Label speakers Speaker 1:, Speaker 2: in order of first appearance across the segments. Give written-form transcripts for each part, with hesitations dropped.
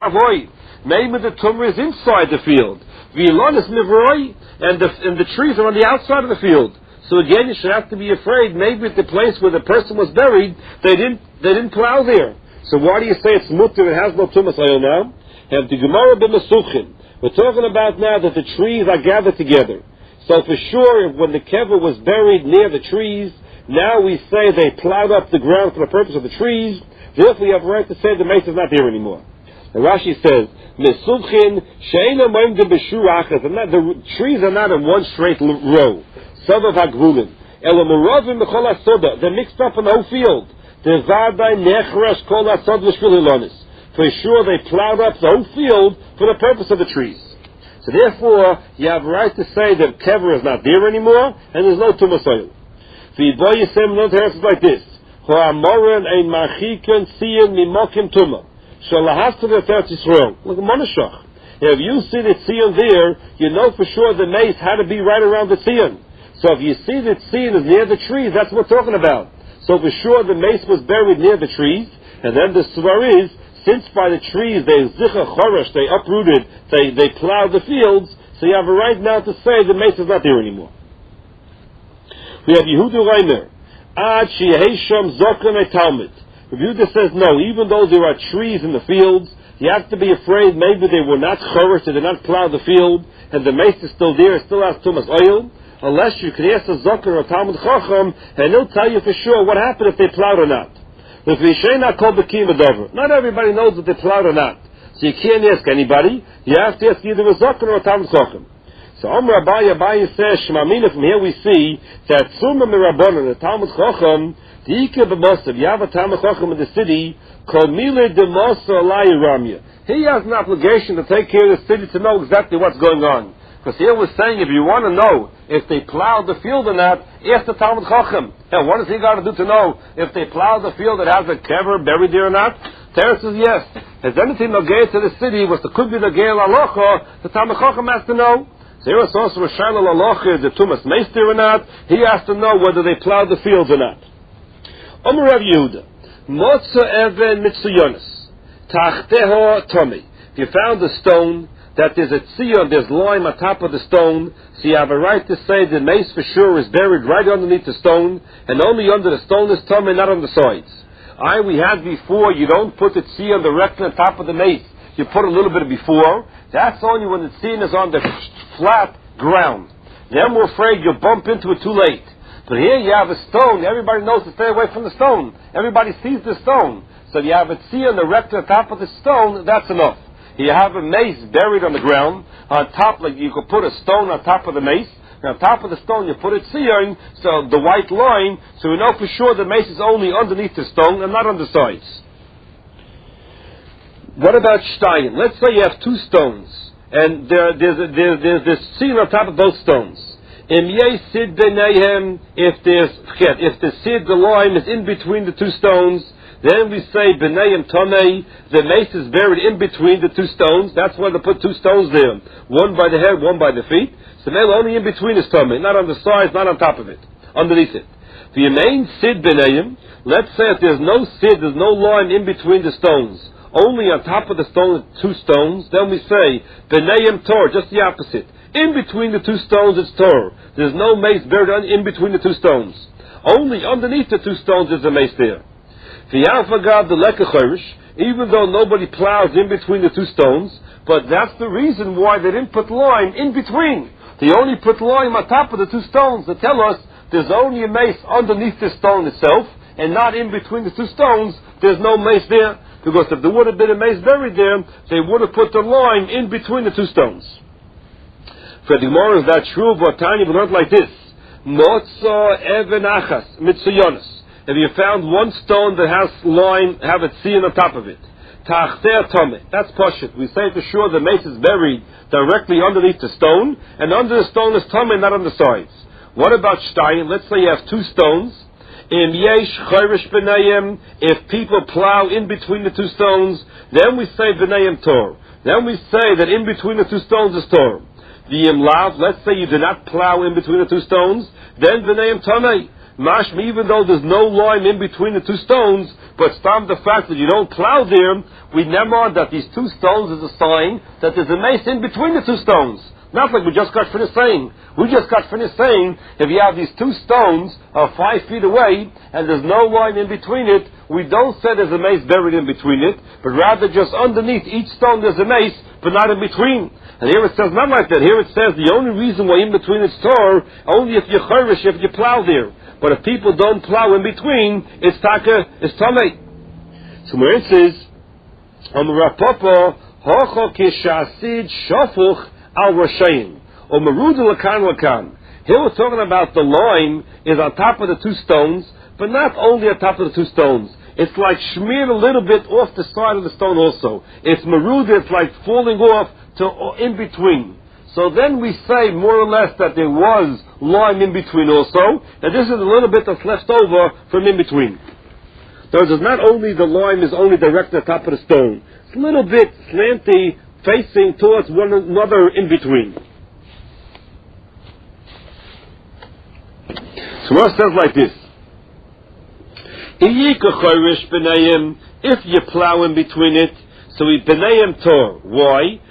Speaker 1: Avoid. Maybe the tumor is inside the field. V'ilon is mivroi, and the trees are on the outside of the field. So again, you should have to be afraid. Maybe at the place where the person was buried, they didn't plow there. So why do you say it's mutter? It has no tumas oil now. Have the Gemara b'mesuchin. We're talking about now that the trees are gathered together. So for sure, when the kever was buried near the trees, now we say they plowed up the ground for the purpose of the trees. Therefore, we have a right to say the mace is not there anymore. And Rashi says, "Mesuvchin she'ena moimdim b'shur achas." The trees are not in one straight row. Savav hagvulim elo moravim b'chol hasoda. They're mixed up in the whole field. Devadai nechrash kol hasod v'shvil hilonis. For sure, they plowed up the whole field for the purpose of the trees. So therefore, you have a right to say that kever is not there anymore, and there's no tumas oil. V'yiboy yisem not answers like this: Ho'amoren ein marchiken siyen mimokim tumah. Shalahastra Eretz Yisrael. Look at Monashach. If you see the tzion there, you know for sure the mace had to be right around the tzion. So if you see the tzion is near the trees, that's what we're talking about. So for sure the mace was buried near the trees, and then the svar is, since by the trees they zicha choresh, they uprooted, they plowed the fields, so you have a right now to say the mace is not there anymore. We have Yehuda Reimer. Ad sheyehesham zokon etalmid. Yehuda says no, even though there are trees in the fields, you have to be afraid maybe they were not choresh, they did not plow the field, and the mace is still there, it still has too much oil, unless you can ask a zokon or Talmud Chacham, and he'll tell you for sure what happened if they plowed or not. Not everybody knows if they plowed or not. So you can't ask anybody. You have to ask either a Zokon or a Talmud Chacham. So Amr Abaye says, Shemamina, from here we see that Tzuma Mirabonon, the Talmud Chacham, the Ika B'Mosav, you have a Talmud Chacham in the city, called Mile de Mosa Alai Ramya. He has an obligation to take care of the city to know exactly what's going on. Because here we're saying if you want to know if they plowed the field or not, ask the Talmud Chacham. And what does he got to do to know if they plowed the field that has a kever buried there or not? Terence says yes. Has anything nogay to the city, was the could be the Geil Alocha, the Talmud Chacham has to know. So here it's also a Shaila Alocha, is the Tumas Mace there or not? He has to know whether they plowed the fields or not. Omer Rav Yehuda, Motza Even Mitsuyonis, Tachteho Tomi. If you found a stone, that there's a tzion, there's lime on top of the stone, so you have a right to say the mace for sure is buried right underneath the stone, and only under the stone is tummy, not on the sides. We had before, you don't put the tzion directly on top of the mace, you put a little bit before. That's only when the tzion is on the flat ground. Then we're afraid you'll bump into it too late. But here you have a stone, everybody knows to stay away from the stone. Everybody sees the stone. So you have a tzion directly on top of the stone, that's enough. You have a mace buried on the ground, on top, like you could put a stone on top of the mace, and on top of the stone you put a tzion, so the white line, so we know for sure the mace is only underneath the stone and not on the sides. What about Stein? Let's say you have two stones, and there's this tzion on top of both stones. If the sid, the line is in between the two stones, then we say B'nayim Tomei, the mace is buried in between the two stones. That's why they put two stones there, one by the head, one by the feet. So they're only in between is Tomei, not on the sides, not on top of it, underneath it. The main Sid B'nayim, let's say if there's no Sid, there's no line in between the stones, only on top of the stone, two stones, then we say B'nayim Tor, just the opposite. In between the two stones it's Tor. There's no mace buried in between the two stones. Only underneath the two stones is a mace there. Even though nobody plows in between the two stones, but that's the reason why they didn't put lime in between. They only put lime on top of the two stones to tell us there's only a mace underneath the stone itself, and not in between the two stones, there's no mace there. Because if there would have been a mace buried there, they would have put the lime in between the two stones. For the Gemara is that true, but Tanya we learned like this. Motza even achas, mitzuyonis. If you found one stone that has line, have a tzion on top of it, tachteh tomeh, that's pashut. We say for sure the mace is buried directly underneath the stone, and under the stone is tomeh, not on the sides. What about Stein? Let's say you have two stones. Im yesh chayrish b'nayim, if people plow in between the two stones, then we say b'nayim tor. Then we say that in between the two stones is tor. The imlav, let's say you did not plow in between the two stones, then b'nayim tomeh. Mashma, even though there's no line in between the two stones, but stam the fact that you don't plow there, we never that these two stones is a sign that there's a mace in between the two stones. Not like we just got finished saying. We just got finished saying if you have these two stones 5 feet away and there's no line in between it, we don't say there's a mace buried in between it, but rather just underneath each stone there's a mace, but not in between. And here it says not like that. Here it says the only reason why in between it's tor, only if you chorish, if you plow there. But if people don't plow in between, it's taka, it's tamei. So where it says, Rapopo, hocho kishasid shofuch al rashayim, or marudu lakan lakan. Here we're talking about the line is on top of the two stones, but not only on top of the two stones. It's like smeared a little bit off the side of the stone also. It's maruda, it's like falling off to in between. So then we say more or less that there was lime in between also, and this is a little bit that's left over from in between. So it's not only the lime is only direct at the top of the stone. It's a little bit slanty, facing towards one another in between. So it says like this. If you plow in between it, so we benayim tor. Why?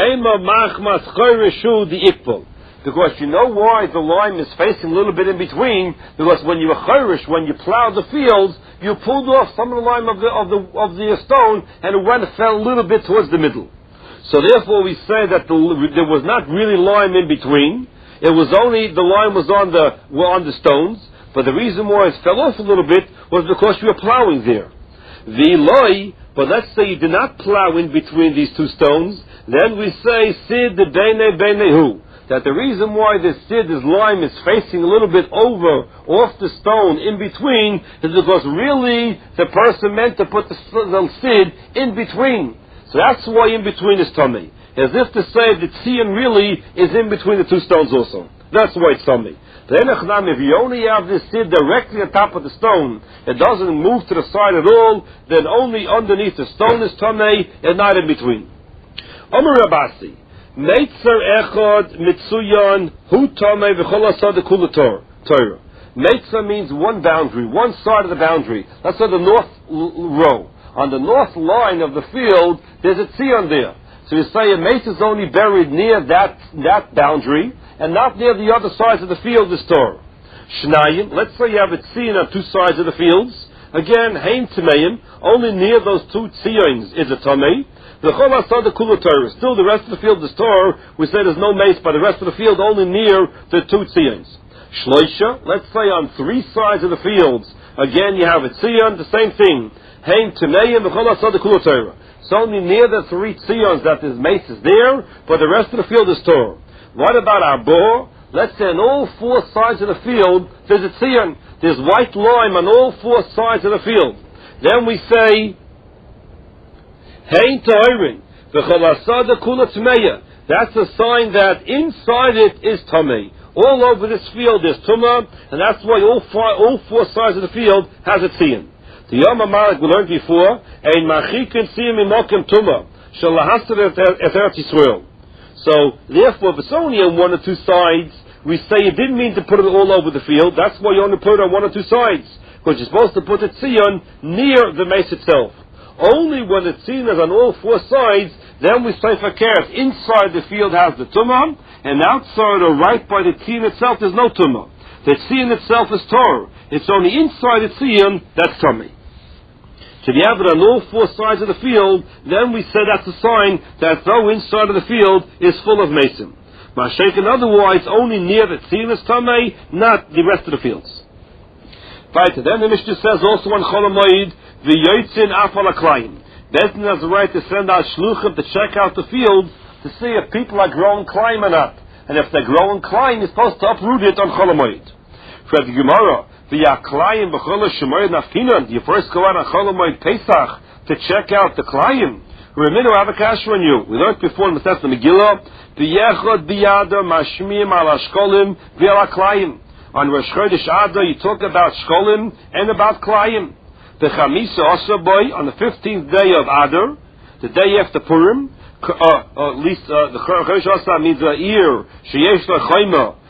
Speaker 1: Because you know why the line is facing a little bit in between. Because when you when you plow the fields, you pulled off some of the line of the stone, and it fell a little bit towards the middle. So therefore, we say that there was not really lime in between. It was only the line was on the stones. But the reason why it fell off a little bit was because you were plowing there. The loy, but let's say you did not plow in between these two stones. Then we say sid the benehu, that the reason why the sid's lime is facing a little bit over off the stone in between is because really the person meant to put the sid in between. So that's why in between is tummy. As if to say that tzion really is in between the two stones also. That's why it's tummy. Then if you only have this sid directly on top of the stone, it doesn't move to the side at all, then only underneath the stone is tummy and not in between. Omer Rabasi, Meitzer echad mitzuyan hu tamei v'chol asad kula Torah. Meitzer means one boundary, one side of the boundary. Let's say the north row. On the north line of the field, there's a tzion there. So you say a meitzer is only buried near that boundary, and not near the other sides of the field is Torah. Shnayim, let's say you have a tzion on two sides of the fields. Again, hein tameim, only near those two tziyons is a tamei. The chol asad kula Torah. Still, the rest of the field is Torah. We say there's no mace, but the rest of the field only near the two tziyons. Shloisha, let's say on three sides of the fields. Again, you have a tziyon, the same thing. Hein tameim, the chol asad kula Torah. It's only near the three tziyons that this mace is there, but the rest of the field is Torah. What about arbor? Let's say on all four sides of the field, there's a tziyon. There's white lime on all four sides of the field. Then we say, Hein ta'irin, v'chol asada kula tmeya. That's a sign that inside it is tamei. All over this field there's tumah, and that's why all four sides of the field has a tziyon. The Yom HaMarik we learned before, ein machikin tziyim imokim tumah, shalahasar et Eretz Yisrael. So, therefore, if it's only on one or two sides, we say you didn't mean to put it all over the field. That's why you only put it on one or two sides. Because you're supposed to put the tzion near the mace itself. Only when the tzion is on all four sides, then we say for keret. Inside the field has the tumah, and outside or right by the tzion itself there's no tumah. The tzion itself is Torah. It's only inside the tzion that's tumah. So if you have it on all four sides of the field, then we say that's a sign that though inside of the field is full of mason. Mashaykin otherwise only near the tzion is tamei, not the rest of the fields. Right, then the Mishnah says also on Chol HaMoed, the yotzin afal aklayim. Bezdin has the right to send out shluchim to check out the field to see if people are growing climb or not. And if they're growing climb, you're supposed to uproot it on Chol HaMoed. For the Gemara, you first go out on Chol HaMoed Pesach to check out the Klayim. Remember, I have a kasha on you. We learned before in the Test of Megillah, V'yechod biyada mashmiyim al hashkolim v'al Klayim. On Rosh Chodesh Adar, you talk about Shkolim and about Klayim. The Chamisa Osaboy, on the 15th day of Adar, the day after Purim, at least the Chodesh Adar means a year, sheyesh lechayma,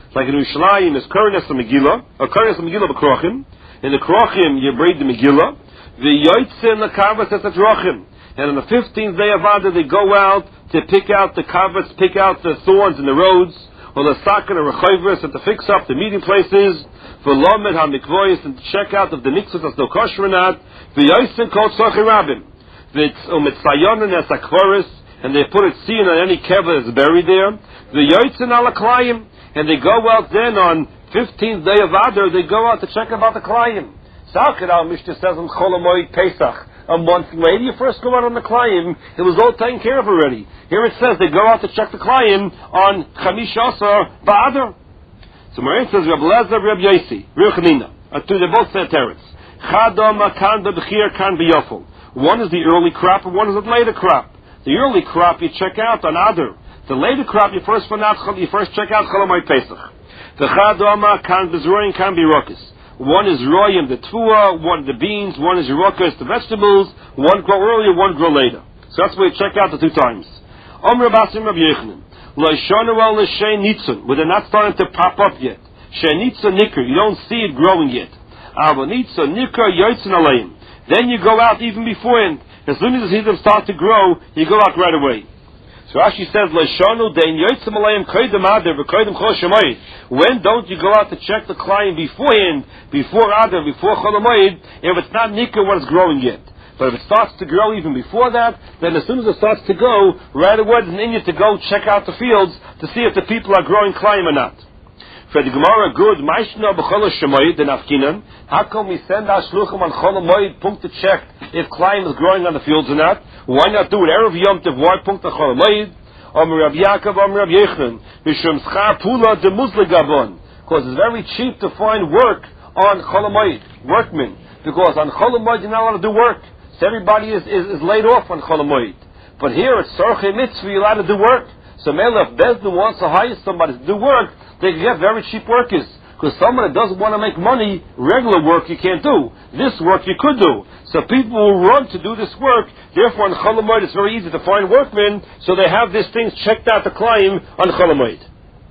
Speaker 1: Like in Yerushalayim is Kurnes Megillah, or Kurnes Megillah b'Krochim. In the Krochim you braid the Megillah. The Yotzin the Kavas at the Drochim. And on the 15th day of Adar they go out to pick out the Kavas, pick out the thorns in the roads, or the Sakin or Rechayvus, and to fix up the meeting places, for Lomed HaMikvoyis, and to check out if the Mikvahs are still kosher or not. The Yotzin called Tzorchei Rabim. The Umitzayonin as Akvaris, and they put a scene on any keva that's buried there. The Yotzin ala Klayim, and they go out then on 15th day of Adar, they go out to check about the Klayim. Sakir al-Mishnah says on Chol HaMoed Pesach, a month later you first go out on the Klayim, it was all taken care of already. Here it says they go out to check the Klayim on Chamish Asar Ba'adar. So Marin says, Reb Lezer, Reb Yosi, Reb Chanina, they both said teretz. Chadom kan b'bechir kan b'yofel. One is the early crop and one is the later crop. The early crop you check out on Adar. The later crop you first check out Chol HaMoed Pesach. The Chadom kan b'zroyin kan b'yirokis. One is royim, the tvua, one the beans, one is yerokas, the vegetables, one grow earlier, one grow later. So that's where you check out the two times. Omer Basim Rabbi Yechanan, Loishonu el l'shei nitzun, where they're not starting to pop up yet. Shei nitzun nikr, you don't see it growing yet. Ava nitzun nikr yotzin aleim. Then you go out even beforehand. As soon as you see them start to grow, you go out right away. So Rashi says, Loishonu dein yotzim aleim koydem Adar v'koydem Chol HaMoed. When don't you go out to check the client beforehand, before Adar, before Chol HaMoed, if it's not nikr when it's growing yet? But if it starts to grow even before that, then as soon as it starts to go, right away there's an Inyan to go check out the fields to see if the people are growing climb or not. For the Gemara, good, Maishna b'Chol HaMoed, the Nafkinan, how come we send our shluchim on Chol HaMoed, punkt to check if climb is growing on the fields or not? Why not do it Erev Yom Tov? Why punkt to Chol HaMoed? Omer Rabbi Yaakov, Omer Rabbi Yechanan, Mishum Schar Pula de Muzligabon, because it's very cheap to find work on Chol HaMoed, workmen, because on Chol HaMoed you're not allowed to do work. So everybody is laid off on Chol HaMoed. But here it's Tzorchei Mitzvah, you're allowed to do work. So Mela, if Bezdin wants to hire somebody to do work, they can get very cheap workers. Because someone that doesn't want to make money, regular work you can't do. This work you could do. So people will run to do this work. Therefore on Chol HaMoed it's very easy to find workmen, so they have these things checked out to climb on Chol HaMoed.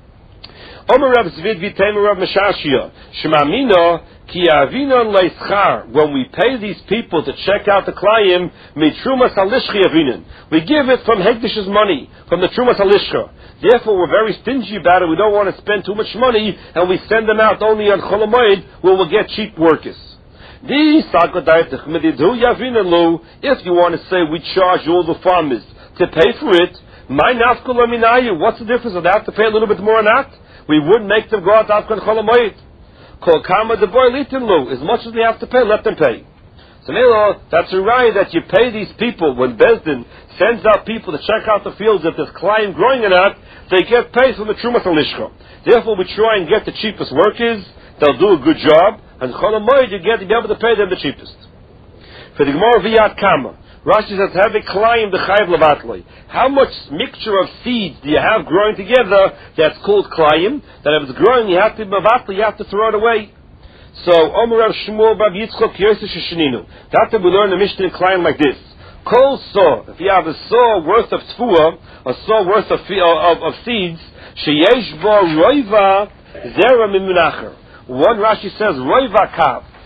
Speaker 1: Omer Rav Zvid v'Teimer Rav Meshashia, Shemamina ki avinon leischar. When we pay these people to check out the client, mitrumas halishchi avinon. We give it from Hekdish's money, from the trumas halishcha. Therefore, we're very stingy about it. We don't want to spend too much money, and we send them out only on Chol HaMoed, where we'll get cheap workers. If you want to say we charge all the farmers to pay for it, what's the difference? Do they have to pay a little bit more or not? We wouldn't make them go out after Chol HaMoed. As much as they have to pay, let them pay. So that's a right that you pay these people when Bezdin sends out people to check out the fields if there's climb growing or not, they get paid from the Trumas HaLishcha. Therefore we try and get the cheapest workers, they'll do a good job, and Chol HaMoed you be able to pay them the cheapest. For the Gemara V'yat Kama, Rashi says, have a climb the Chayv Levatloi. How much mixture of seeds do you have growing together that's called climb, that if it's growing you have to Levatloi, you have to throw it away? So, Omer Rav Shmuel Bar Yitzchok Yosef Shesheninu. That's we learn the Mishnah in climb like this. Kol saw, if you have a saw worth of tfuah, a saw worth of seeds, sheyesh bo roiva zera mimunacher. One Rashi says roiva kav.